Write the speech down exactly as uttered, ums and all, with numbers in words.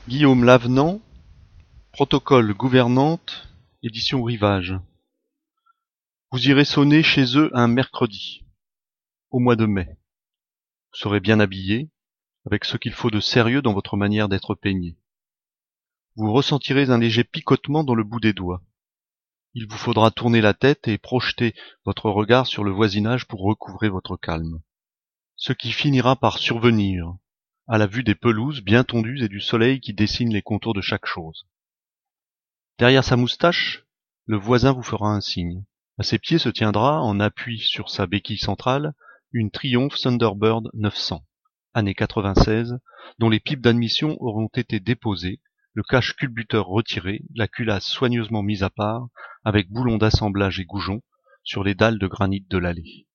Guillaume Lavenant, Protocole Gouvernante, édition Rivage. Vous irez sonner chez eux un mercredi, au mois de mai. Vous serez bien habillé, avec ce qu'il faut de sérieux dans votre manière d'être peigné. Vous ressentirez un léger picotement dans le bout des doigts. Il vous faudra tourner la tête et projeter votre regard sur le voisinage pour recouvrer votre calme. Ce qui finira par survenir, à la vue des pelouses bien tondues et du soleil qui dessine les contours de chaque chose. Derrière sa moustache, le voisin vous fera un signe. À ses pieds se tiendra, en appui sur sa béquille centrale, une Triumph Thunderbird neuf cents, année quatre-vingt-seize, dont les pipes d'admission auront été déposées, le cache-culbuteur retiré, la culasse soigneusement mise à part, avec boulons d'assemblage et goujons, sur les dalles de granit de l'allée.